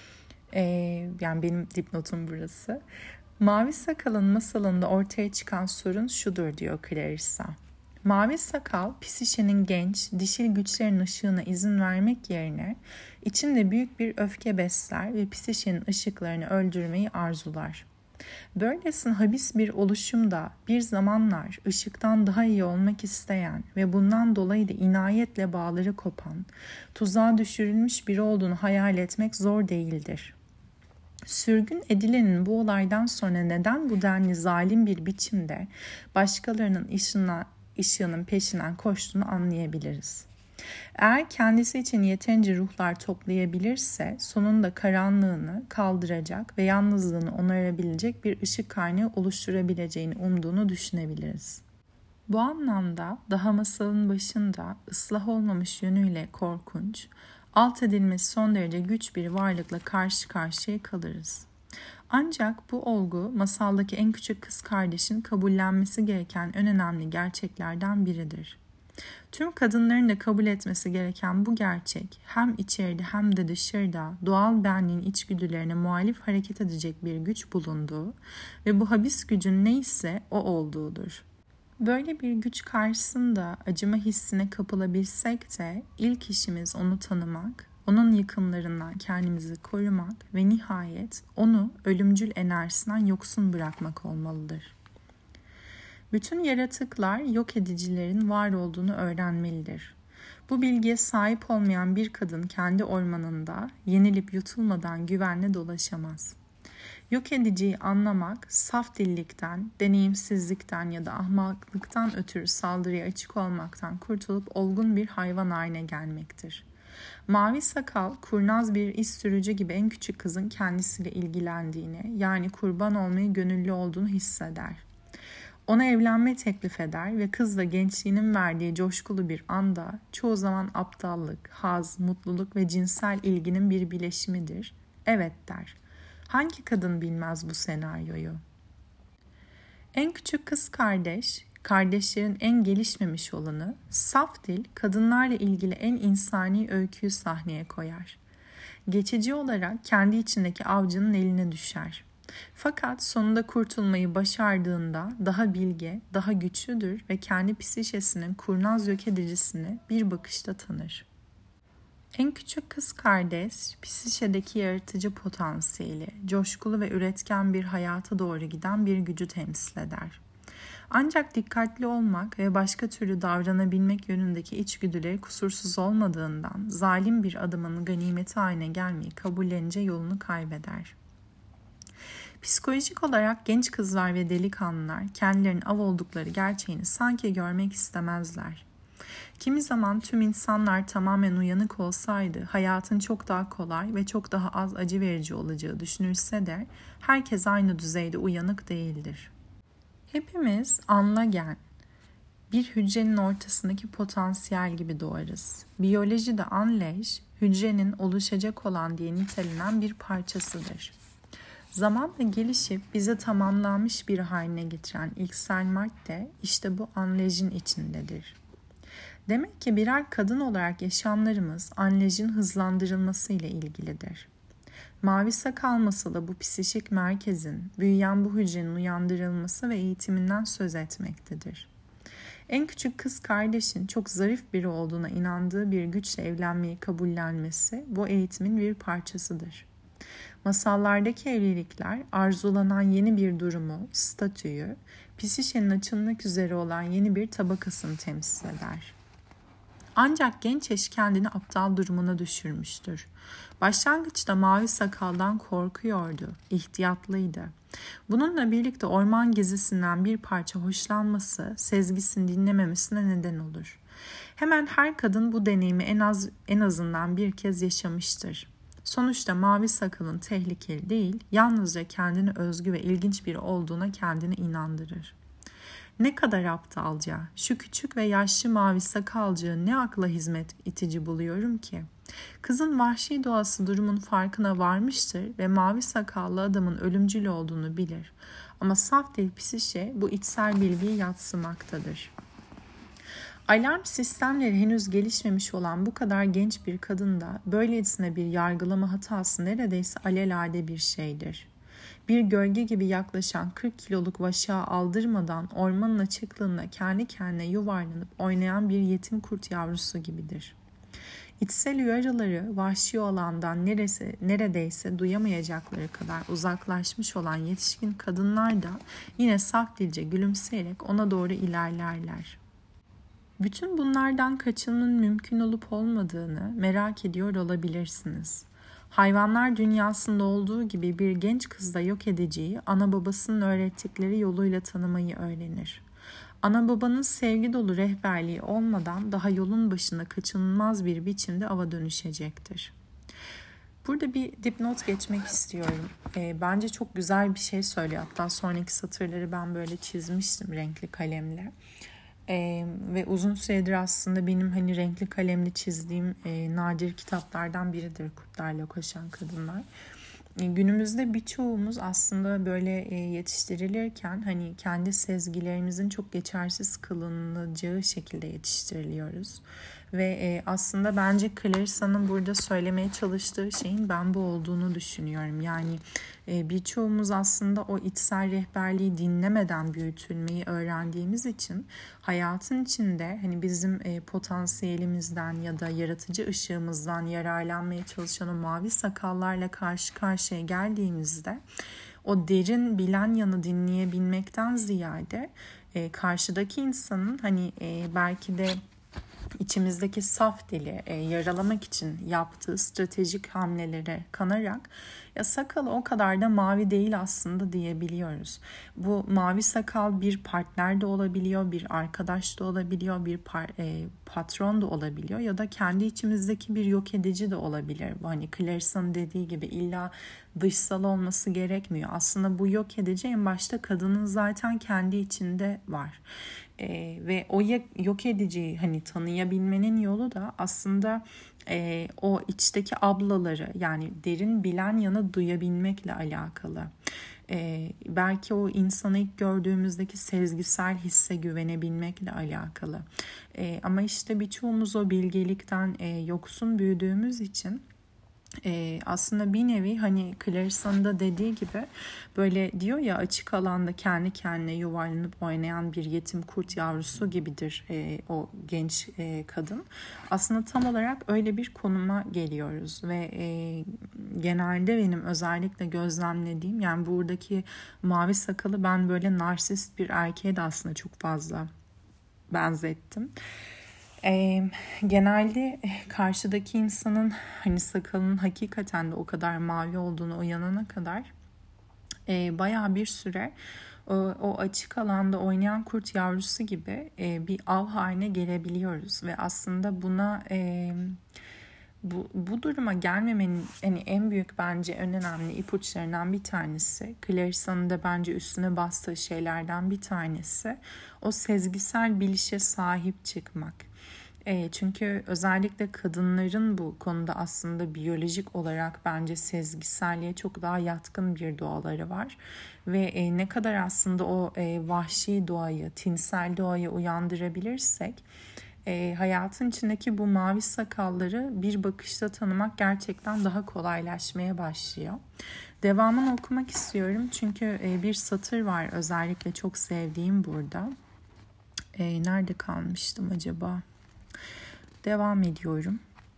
Yani benim dipnotum burası. Mavi sakalın masalında ortaya çıkan sorun şudur diyor Clarissa. Mavi sakal, psişenin genç, dişil güçlerin ışığına izin vermek yerine içinde büyük bir öfke besler ve psişenin ışıklarını öldürmeyi arzular. Böylesine habis bir oluşumda bir zamanlar ışıktan daha iyi olmak isteyen ve bundan dolayı da inayetle bağları kopan, tuzağa düşürülmüş biri olduğunu hayal etmek zor değildir. Sürgün edilenin bu olaydan sonra neden bu denli zalim bir biçimde başkalarının ışığının peşinden koştuğunu anlayabiliriz. Eğer kendisi için yeterince ruhlar toplayabilirse sonunda karanlığını kaldıracak ve yalnızlığını onarabilecek bir ışık kaynağı oluşturabileceğini umduğunu düşünebiliriz. Bu anlamda daha masalın başında ıslah olmamış yönüyle korkunç, alt edilmesi son derece güç bir varlıkla karşı karşıya kalırız. Ancak bu olgu masaldaki en küçük kız kardeşin kabullenmesi gereken en önemli gerçeklerden biridir. Tüm kadınların da kabul etmesi gereken bu gerçek hem içeride hem de dışarıda doğal benliğin içgüdülerine muhalif hareket edecek bir güç bulunduğu ve bu habis gücün neyse o olduğudur. Böyle bir güç karşısında acıma hissine kapılabilsek de ilk işimiz onu tanımak, onun yıkımlarından kendimizi korumak ve nihayet onu ölümcül enerjisinden yoksun bırakmak olmalıdır. Bütün yaratıklar yok edicilerin var olduğunu öğrenmelidir. Bu bilgiye sahip olmayan bir kadın kendi ormanında yenilip yutulmadan güvenle dolaşamaz. Yok ediciyi anlamak, saf dillikten, deneyimsizlikten ya da ahmaklıktan ötürü saldırıya açık olmaktan kurtulup olgun bir hayvan haline gelmektir. Mavi sakal, kurnaz bir iz sürücü gibi en küçük kızın kendisiyle ilgilendiğini, yani kurban olmayı gönüllü olduğunu hisseder. Ona evlenme teklif eder ve kız da gençliğinin verdiği coşkulu bir anda çoğu zaman aptallık, haz, mutluluk ve cinsel ilginin bir bileşimidir. Evet der. Hangi kadın bilmez bu senaryoyu? En küçük kız kardeş, kardeşlerin en gelişmemiş olanı, saf dil kadınlarla ilgili en insani öyküyü sahneye koyar. Geçici olarak kendi içindeki avcının eline düşer. Fakat sonunda kurtulmayı başardığında daha bilge, daha güçlüdür ve kendi psişesinin kurnaz yok edicisini bir bakışta tanır. En küçük kız kardeş, psişedeki yaratıcı potansiyeli, coşkulu ve üretken bir hayata doğru giden bir gücü temsil eder. Ancak dikkatli olmak ve başka türlü davranabilmek yönündeki içgüdüleri kusursuz olmadığından zalim bir adamın ganimeti haline gelmeyi kabullenince yolunu kaybeder. Psikolojik olarak genç kızlar ve delikanlılar kendilerinin av oldukları gerçeğini sanki görmek istemezler. Kimi zaman tüm insanlar tamamen uyanık olsaydı hayatın çok daha kolay ve çok daha az acı verici olacağı düşünülse de herkes aynı düzeyde uyanık değildir. Hepimiz anlagen, bir hücrenin ortasındaki potansiyel gibi doğarız. Biyolojide anlej, hücrenin oluşacak olan diye nitelenen bir parçasıdır. Zamanla gelişip bize tamamlanmış bir haline getiren ilksel madde işte bu anlejin içindedir. Demek ki birer kadın olarak yaşamlarımız anlejin hızlandırılması ile ilgilidir. Mavi sakal masalı bu psişik merkezin, büyüyen bu hücrenin uyandırılması ve eğitiminden söz etmektedir. En küçük kız kardeşin çok zarif biri olduğuna inandığı bir güçle evlenmeyi kabullenmesi bu eğitimin bir parçasıdır. Masallardaki evlilikler arzulanan yeni bir durumu, statüyü, psişenin açılmak üzere olan yeni bir tabakasını temsil eder. Ancak genç eş kendini aptal durumuna düşürmüştür. Başlangıçta mavi sakaldan korkuyordu, ihtiyatlıydı. Bununla birlikte orman gezisinden bir parça hoşlanması, sezgisini dinlememesine neden olur. Hemen her kadın bu deneyimi en azından bir kez yaşamıştır. Sonuçta mavi sakalın tehlikeli değil, yalnızca kendine özgü ve ilginç biri olduğuna kendini inandırır. Ne kadar aptalca, şu küçük ve yaşlı mavi sakalcığı ne akla hizmet itici buluyorum ki. Kızın vahşi doğası durumun farkına varmıştır ve mavi sakallı adamın ölümcül olduğunu bilir. Ama saf dil psişe bu içsel bilgiyi yadsımaktadır. Alarm sistemleri henüz gelişmemiş olan bu kadar genç bir kadında böylesine bir yargılama hatası neredeyse alelade bir şeydir. Bir gölge gibi yaklaşan 40 kiloluk vaşağı aldırmadan ormanın açıklığında kendi kendine yuvarlanıp oynayan bir yetim kurt yavrusu gibidir. İçsel uyarıları vahşi olandan neredeyse duyamayacakları kadar uzaklaşmış olan yetişkin kadınlar da yine saf dilce gülümseyerek ona doğru ilerlerler. Bütün bunlardan kaçınmanın mümkün olup olmadığını merak ediyor olabilirsiniz. Hayvanlar dünyasında olduğu gibi bir genç kız da yok ediciyi ana babasının öğrettikleri yoluyla tanımayı öğrenir. Ana babanın sevgi dolu rehberliği olmadan daha yolun başında kaçınılmaz bir biçimde ava dönüşecektir. Burada bir dipnot geçmek istiyorum. Bence çok güzel bir şey söylüyor. Hatta sonraki satırları ben böyle çizmiştim renkli kalemle. Ve uzun süredir aslında benim hani renkli kalemle çizdiğim nadir kitaplardan biridir Kurtlarla Koşan Kadınlar. Günümüzde birçoğumuz aslında böyle yetiştirilirken hani kendi sezgilerimizin çok geçersiz kılınacağı şekilde yetiştiriliyoruz. Ve aslında bence Clarissa'nın burada söylemeye çalıştığı şeyin ben bu olduğunu düşünüyorum. Yani birçoğumuz aslında o içsel rehberliği dinlemeden büyütülmeyi öğrendiğimiz için hayatın içinde hani bizim potansiyelimizden ya da yaratıcı ışığımızdan yararlanmaya çalışan o mavi sakallarla karşı karşıya geldiğimizde o derin bilen yanı dinleyebilmekten ziyade karşıdaki insanın hani belki de içimizdeki saf dili yaralamak için yaptığı stratejik hamlelere kanarak Ya sakalı o kadar da mavi değil aslında diyebiliyoruz. Bu mavi sakal bir partner de olabiliyor, bir arkadaş da olabiliyor, bir patron da olabiliyor ya da kendi içimizdeki bir yok edici de olabilir. Hani Clarisa'nın dediği gibi illa dışsal olması gerekmiyor. Aslında bu yok edici en başta kadının zaten kendi içinde var. Ve o yok ediciyi hani tanıyabilmenin yolu da aslında o içteki ablaları, yani derin bilen yanı duyabilmekle alakalı. Belki o insanı ilk gördüğümüzdeki sezgisel hisse güvenebilmekle alakalı. Ama işte birçoğumuz o bilgelikten yoksun büyüdüğümüz için aslında bir nevi hani Clarissa'nın da dediği gibi böyle diyor ya, açık alanda kendi kendine yuvarlanıp oynayan bir yetim kurt yavrusu gibidir o genç kadın. Aslında tam olarak öyle bir konuma geliyoruz ve genelde benim özellikle gözlemlediğim, yani buradaki mavi sakalı ben böyle narsist bir erkeğe de aslında çok fazla benzettim. Genelde karşıdaki insanın hani sakalının hakikaten de o kadar mavi olduğunu uyanana kadar bayağı bir süre o açık alanda oynayan kurt yavrusu gibi bir av haline gelebiliyoruz ve aslında buna bu duruma gelmemenin hani en büyük bence en önemli ipuçlarından bir tanesi, Clarissa'nın da bence üstüne bastığı şeylerden bir tanesi o sezgisel bilişe sahip çıkmak. Çünkü özellikle kadınların bu konuda aslında biyolojik olarak bence sezgiselliğe çok daha yatkın bir doğaları var. Ve ne kadar aslında o vahşi doğayı, tinsel doğayı uyandırabilirsek hayatın içindeki bu mavi sakalları bir bakışta tanımak gerçekten daha kolaylaşmaya başlıyor. Devamını okumak istiyorum çünkü bir satır var özellikle çok sevdiğim burada. Nerede kalmıştım acaba? Devam ediyorum.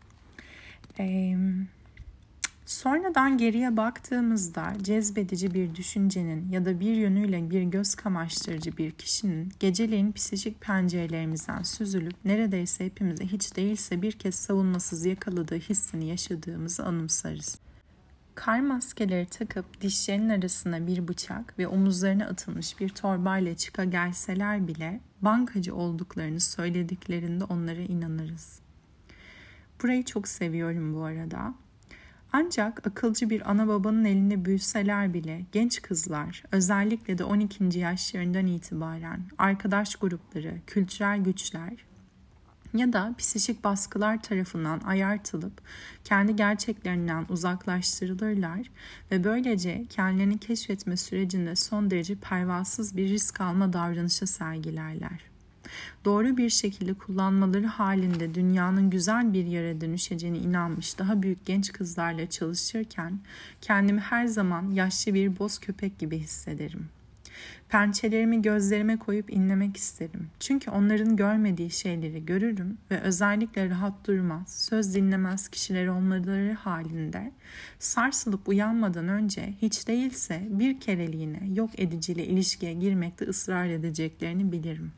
Sonradan geriye baktığımızda cezbedici bir düşüncenin ya da bir yönüyle bir göz kamaştırıcı bir kişinin geceleyin psikik pencerelerimizden süzülüp neredeyse hepimize hiç değilse bir kez savunmasız yakaladığı hissini yaşadığımızı anımsarız. Kar maskeleri takıp dişlerinin arasına bir bıçak ve omuzlarına atılmış bir torbayla çıka gelseler bile bankacı olduklarını söylediklerinde onlara inanırız. Burayı çok seviyorum bu arada. Ancak akılcı bir ana babanın elinde büyüseler bile genç kızlar, özellikle de 12. yaşlarından itibaren arkadaş grupları, kültürel güçler ya da psikik baskılar tarafından ayartılıp kendi gerçeklerinden uzaklaştırılırlar ve böylece kendilerini keşfetme sürecinde son derece pervasız bir risk alma davranışı sergilerler. Doğru bir şekilde kullanmaları halinde dünyanın güzel bir yere dönüşeceğine inanmış daha büyük genç kızlarla çalışırken kendimi her zaman yaşlı bir boz köpek gibi hissederim. Pençelerimi gözlerime koyup inlemek isterim. Çünkü onların görmediği şeyleri görürüm ve özellikle rahat durmaz, söz dinlemez kişiler olmaları halinde sarsılıp uyanmadan önce hiç değilse bir kereliğine yok ediciyle ilişkiye girmekte ısrar edeceklerini bilirim.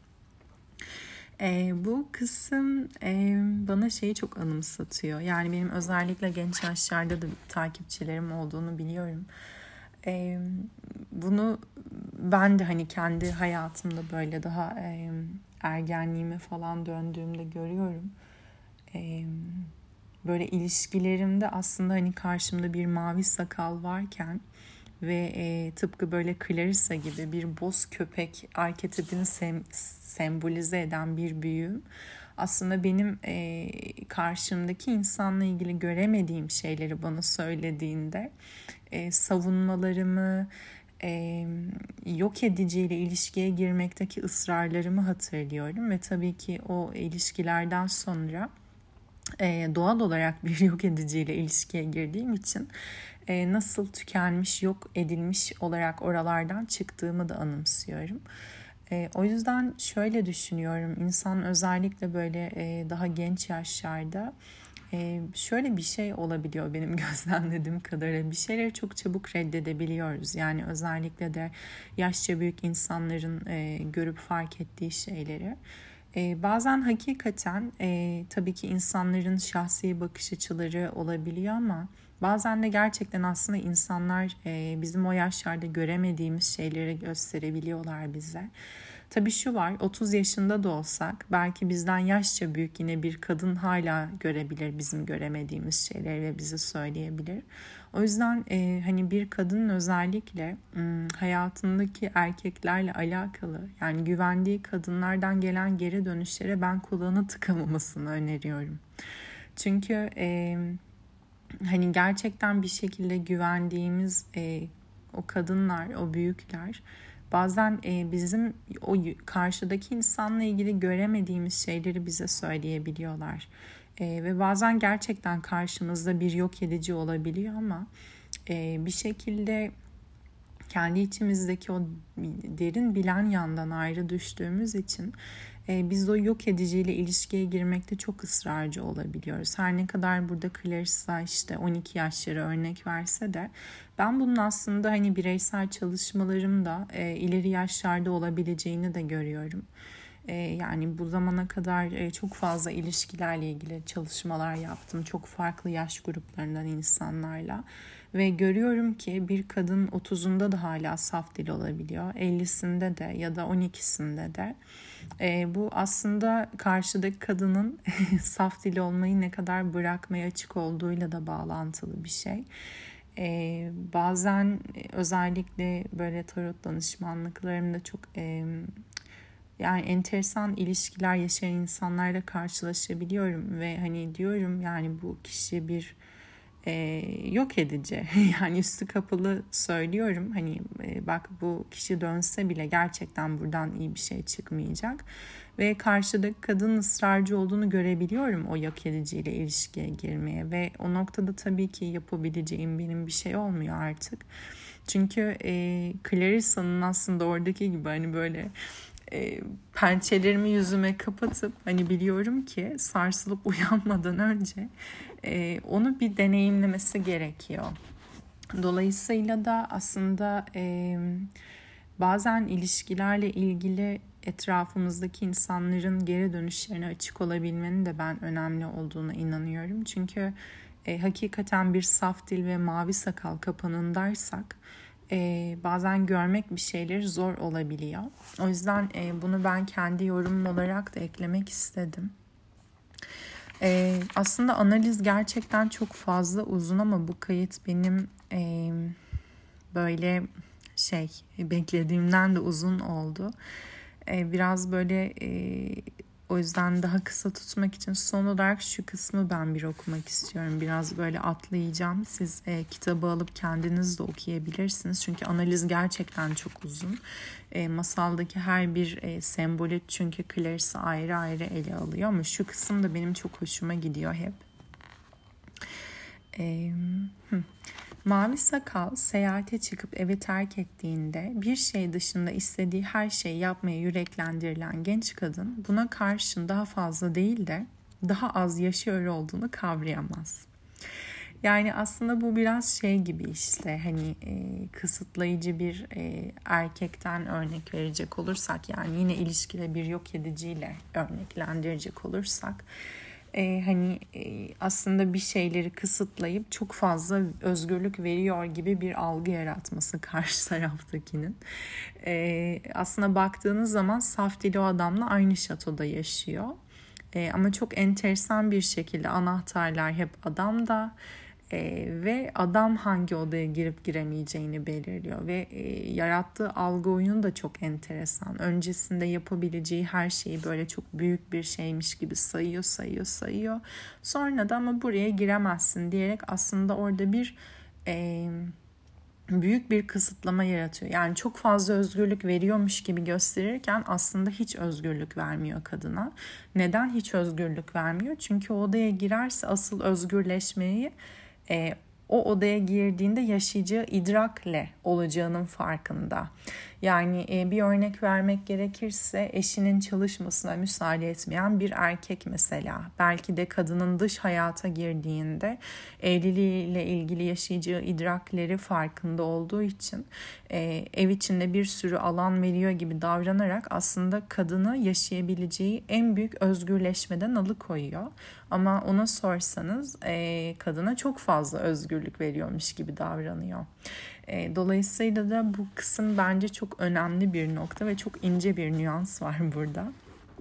Bu kısım bana şeyi çok anımsatıyor. Yani benim özellikle genç yaşlarda da takipçilerim olduğunu biliyorum. Bunu ben de hani kendi hayatımda böyle daha ergenliğime falan döndüğümde görüyorum. Böyle ilişkilerimde aslında hani karşımda bir mavi sakal varken ve tıpkı böyle Clarissa gibi bir boz köpek arketipini sembolize eden bir büyüğüm. Aslında benim karşımdaki insanla ilgili göremediğim şeyleri bana söylediğinde savunmalarımı, yok ediciyle ilişkiye girmekteki ısrarlarımı hatırlıyorum. Ve tabii ki o ilişkilerden sonra doğal olarak bir yok ediciyle ilişkiye girdiğim için nasıl tükenmiş, yok edilmiş olarak oralardan çıktığımı da anımsıyorum. O yüzden şöyle düşünüyorum, insan özellikle böyle daha genç yaşlarda şöyle bir şey olabiliyor benim gözlemlediğim kadarıyla, bir şeyleri çok çabuk reddedebiliyoruz. Yani özellikle de yaşça büyük insanların görüp fark ettiği şeyleri. Bazen hakikaten tabii ki insanların şahsi bakış açıları olabiliyor ama bazen de gerçekten aslında insanlar bizim o yaşlarda göremediğimiz şeyleri gösterebiliyorlar bize. Tabii şu var, 30 yaşında da olsak belki bizden yaşça büyük yine bir kadın hala görebilir bizim göremediğimiz şeyleri ve bize söyleyebilir. O yüzden hani bir kadının özellikle hayatındaki erkeklerle alakalı, yani güvendiği kadınlardan gelen geri dönüşlere ben kulağını tıkamamasını öneriyorum. Çünkü hani gerçekten bir şekilde güvendiğimiz o kadınlar, o büyükler bazen bizim o karşıdaki insanla ilgili göremediğimiz şeyleri bize söyleyebiliyorlar. Ve bazen gerçekten karşımızda bir yok edici olabiliyor ama bir şekilde kendi içimizdeki o derin bilen yandan ayrı düştüğümüz için biz o yok ediciyle ilişkiye girmekte çok ısrarcı olabiliyoruz. Her ne kadar burada Clarissa işte 12 yaşları örnek verse de ben bunun aslında hani bireysel çalışmalarımda ileri yaşlarda olabileceğini de görüyorum. Yani bu zamana kadar çok fazla ilişkilerle ilgili çalışmalar yaptım. Çok farklı yaş gruplarından insanlarla. Ve görüyorum ki bir kadın 30'unda da hala saf dil olabiliyor. 50'sinde de ya da 12'sinde de. Bu aslında karşıdaki kadının saf dil olmayı ne kadar bırakmaya açık olduğuyla da bağlantılı bir şey. Bazen özellikle böyle tarot danışmanlıklarımda çok yani enteresan ilişkiler yaşayan insanlarla karşılaşabiliyorum ve hani diyorum yani bu kişi bir yok edici. Yani üstü kapalı söylüyorum. Hani bak bu kişi dönse bile gerçekten buradan iyi bir şey çıkmayacak. Ve karşıdaki kadının ısrarcı olduğunu görebiliyorum o yok ediciyle ilişkiye girmeye. Ve o noktada tabii ki yapabileceğim benim bir şey olmuyor artık. Çünkü Clarissa'nın aslında oradaki gibi hani böyle pençelerimi yüzüme kapatıp hani biliyorum ki sarsılıp uyanmadan önce onu bir deneyimlemesi gerekiyor. Dolayısıyla da aslında bazen ilişkilerle ilgili etrafımızdaki insanların geri dönüşlerine açık olabilmenin de ben önemli olduğuna inanıyorum. Çünkü hakikaten bir saf dil ve mavi sakal kapanındaysak bazen görmek bir şeyleri zor olabiliyor. O yüzden bunu ben kendi yorumum olarak da eklemek istedim. Aslında analiz gerçekten çok fazla uzun ama bu kayıt benim böyle beklediğimden de uzun oldu. Biraz böyle o yüzden daha kısa tutmak için son olarak şu kısmı ben bir okumak istiyorum. Biraz böyle atlayacağım. Siz kitabı alıp kendiniz de okuyabilirsiniz. Çünkü analiz gerçekten çok uzun. Masaldaki her bir sembolü çünkü Clarissa ayrı ayrı ele alıyor. Ama şu kısım da benim çok hoşuma gidiyor hep. Mavi sakal seyahate çıkıp evi terk ettiğinde bir şey dışında istediği her şeyi yapmaya yüreklendirilen genç kadın buna karşın daha fazla değil de daha az yaşıyor olduğunu kavrayamaz. Yani aslında bu biraz gibi işte hani kısıtlayıcı bir erkekten örnek verecek olursak yani yine ilişkide bir yok ediciyle örneklendirecek olursak aslında bir şeyleri kısıtlayıp çok fazla özgürlük veriyor gibi bir algı yaratması karşı taraftakinin. Aslında baktığınız zaman saf dili o adamla aynı şatoda yaşıyor. Ama çok enteresan bir şekilde anahtarlar hep adamda. Ve adam hangi odaya girip giremeyeceğini belirliyor ve yarattığı algı oyunu da çok enteresan. Öncesinde yapabileceği her şeyi böyle çok büyük bir şeymiş gibi sayıyor. Sonra da ama buraya giremezsin diyerek aslında orada bir büyük bir kısıtlama yaratıyor. Yani çok fazla özgürlük veriyormuş gibi gösterirken aslında hiç özgürlük vermiyor kadına. Neden hiç özgürlük vermiyor? Çünkü o odaya girerse asıl özgürleşmeyi o odaya girdiğinde yaşayacağı idrakle olacağının farkında. Yani bir örnek vermek gerekirse eşinin çalışmasına müsaade etmeyen bir erkek mesela. Belki de kadının dış hayata girdiğinde evliliğiyle ilgili yaşayacağı idrakleri farkında olduğu için ev içinde bir sürü alan veriyor gibi davranarak aslında kadını yaşayabileceği en büyük özgürleşmeden alıkoyuyor. Ama ona sorsanız kadına çok fazla özgürlük veriyormuş gibi davranıyor. Dolayısıyla da bu kısım bence çok önemli bir nokta ve çok ince bir nüans var burada.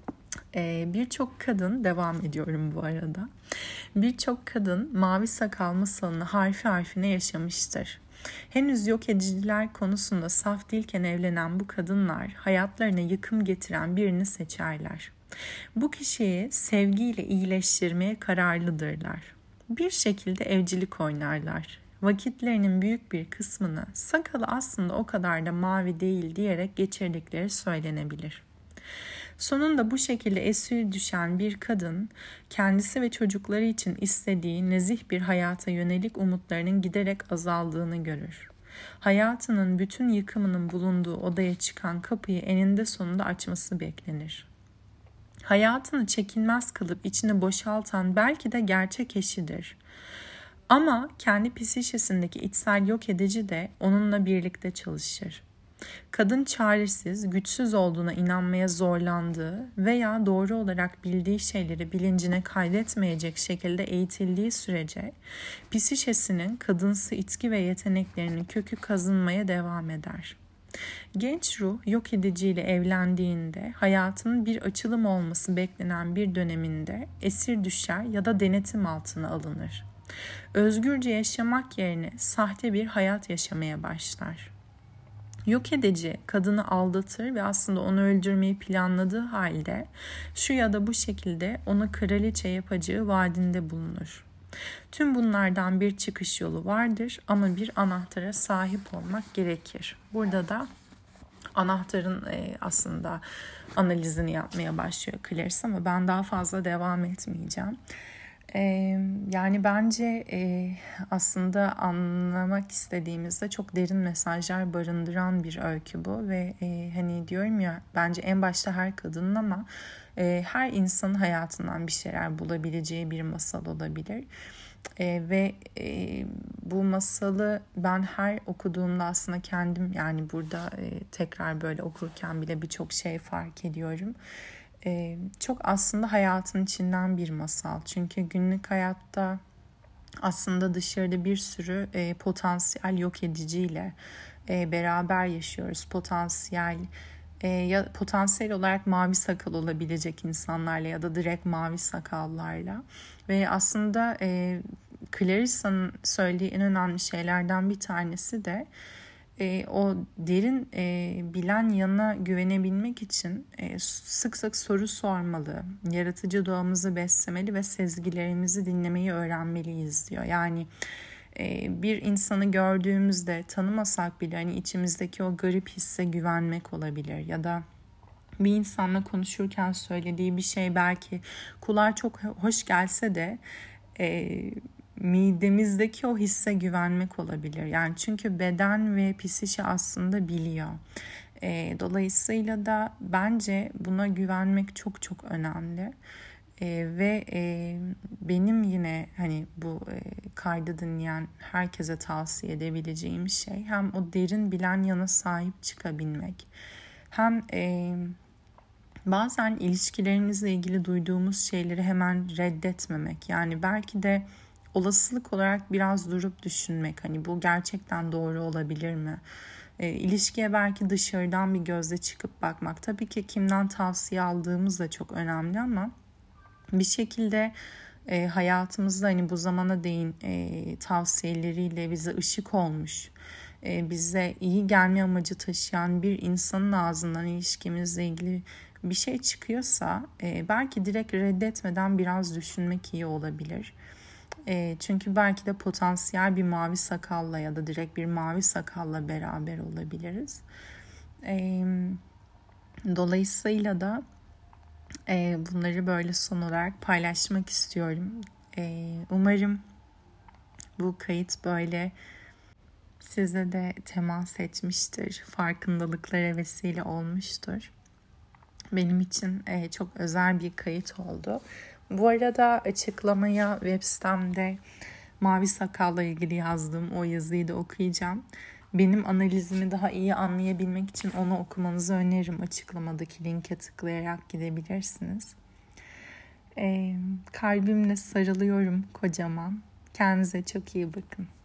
Birçok kadın, devam ediyorum bu arada, birçok kadın mavi sakal masalını harfi harfine yaşamıştır. Henüz yok ediciler konusunda saf değilken evlenen bu kadınlar hayatlarına yıkım getiren birini seçerler. Bu kişiyi sevgiyle iyileştirmeye kararlıdırlar. Bir şekilde evcilik oynarlar. Vakitlerinin büyük bir kısmını sakalı aslında o kadar da mavi değil diyerek geçirdikleri söylenebilir. Sonunda bu şekilde esir düşen bir kadın, kendisi ve çocukları için istediği nezih bir hayata yönelik umutlarının giderek azaldığını görür. Hayatının bütün yıkımının bulunduğu odaya çıkan kapıyı eninde sonunda açması beklenir. Hayatını çekilmez kılıp içini boşaltan belki de gerçek eşidir. Ama kendi psikisindeki içsel yok edici de onunla birlikte çalışır. Kadın çaresiz, güçsüz olduğuna inanmaya zorlandığı veya doğru olarak bildiği şeyleri bilincine kaydetmeyecek şekilde eğitildiği sürece psikisinin kadınsı itki ve yeteneklerinin kökü kazınmaya devam eder. Genç ruh yok ediciyle evlendiğinde hayatının bir açılım olması beklenen bir döneminde esir düşer ya da denetim altına alınır. Özgürce yaşamak yerine sahte bir hayat yaşamaya başlar. Yok edici kadını aldatır ve aslında onu öldürmeyi planladığı halde şu ya da bu şekilde onu kraliçe yapacağı vaadinde bulunur. Tüm bunlardan bir çıkış yolu vardır ama bir anahtara sahip olmak gerekir. Burada da anahtarın aslında analizini yapmaya başlıyor Clarice ama ben daha fazla devam etmeyeceğim. Yani bence aslında anlamak istediğimizde çok derin mesajlar barındıran bir öykü bu ve hani diyorum ya, bence en başta her kadının ama her insanın hayatından bir şeyler bulabileceği bir masal olabilir. Ve bu masalı ben her okuduğumda aslında kendim, yani burada tekrar böyle okurken bile birçok şey fark ediyorum. Çok aslında hayatın içinden bir masal. Çünkü günlük hayatta aslında dışarıda bir sürü potansiyel yok ediciyle beraber yaşıyoruz. Potansiyel olarak mavi sakal olabilecek insanlarla ya da direkt mavi sakallarla. Ve aslında Clarissa'nın söylediği en önemli şeylerden bir tanesi de o derin bilen yana güvenebilmek için sık sık soru sormalı, yaratıcı doğamızı beslemeli ve sezgilerimizi dinlemeyi öğrenmeliyiz diyor. Yani bir insanı gördüğümüzde tanımasak bile hani içimizdeki o garip hisse güvenmek olabilir ya da bir insanla konuşurken söylediği bir şey belki kulağa çok hoş gelse de midemizdeki o hisse güvenmek olabilir. Yani çünkü beden ve psişi aslında biliyor. Dolayısıyla da bence buna güvenmek çok çok önemli. Ve benim yine hani bu kaydı dinleyen herkese tavsiye edebileceğim şey hem o derin bilen yana sahip çıkabilmek, hem bazen ilişkilerimizle ilgili duyduğumuz şeyleri hemen reddetmemek. Yani belki de olasılık olarak biraz durup düşünmek, hani bu gerçekten doğru olabilir mi? İlişkiye belki dışarıdan bir gözle çıkıp bakmak. Tabii ki kimden tavsiye aldığımız da çok önemli ama bir şekilde hayatımızda hani bu zamana değin tavsiyeleriyle bize ışık olmuş, bize iyi gelme amacı taşıyan bir insanın ağzından ilişkimizle ilgili bir şey çıkıyorsa belki direkt reddetmeden biraz düşünmek iyi olabilir. Çünkü belki de potansiyel bir mavi sakalla ya da direkt bir mavi sakalla beraber olabiliriz. Dolayısıyla da bunları böyle son olarak paylaşmak istiyorum. Umarım bu kayıt böyle size de temas etmiştir, farkındalıklara vesile olmuştur. Benim için çok özel bir kayıt oldu. Bu arada açıklamaya web sitemde Mavi Sakal'la ilgili yazdığım o yazıyı da okuyacağım. Benim analizimi daha iyi anlayabilmek için onu okumanızı öneririm. Açıklamadaki linke tıklayarak gidebilirsiniz. Kalbimle sarılıyorum kocaman. Kendinize çok iyi bakın.